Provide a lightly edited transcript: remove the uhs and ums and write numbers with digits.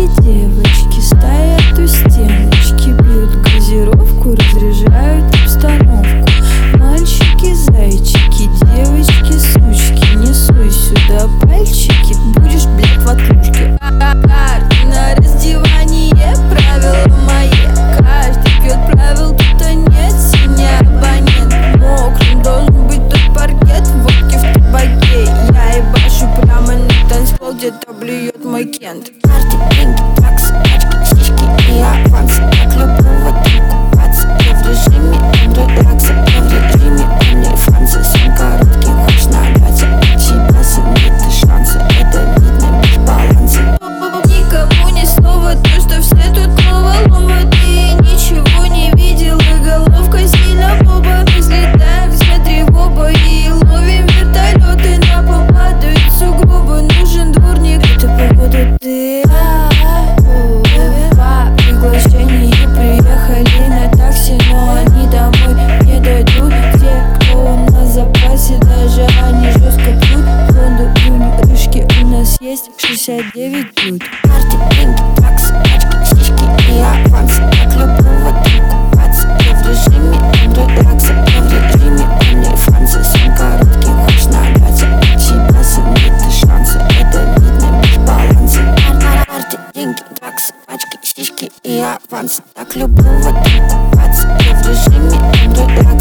Все девочки стоят у стеночки, пьют газировку, разряжают обстановку. Мальчики, зайчики, девочки, сучки, не суй сюда пальчики, будешь, блядь, в отключке. Карты на раздевание, правила мои. Каждый пьет правил, тут нет, синий абонент. Мокрым должен быть тот паркет, водки в табаке. Я ебашу прямо на танцпол, где-то блюет мой Кент. Карты, деньги, таксы, тачки, сиськи и авансы. Так люблю в этом купаться. Я в режиме релакса, я в режиме OnlyFans. Сон короткий, хочешь набраться от себя, нет и шансы. Это видно без баланса. Никому ни слова, то, что все тут головоломы. Ты ничего не видел, и головка сильно боба. Мы взлетаем, смотри в оба и ловим вертолеты. На пол падают сугробы, нужен дворник. Это погода ты. По приглашению приехали на такси, но они домой не дойдут. Те, кто у нас в запасе, даже они жестко пьют. Фонду, юни, крышки у нас есть 69 блюд. Карты, деньги, таксы, тачки, сиськи и авансы. Так люблю в этом купаться. Я в режиме релакса, я в режиме OnlyFans. Сон короткий, хочешь набраться от себя, нет и шансы. Это видно без баланса. Карты, деньги, таксы, тачки, сиськи и авансы. Так люблю в этом купаться. Я в режиме релакса.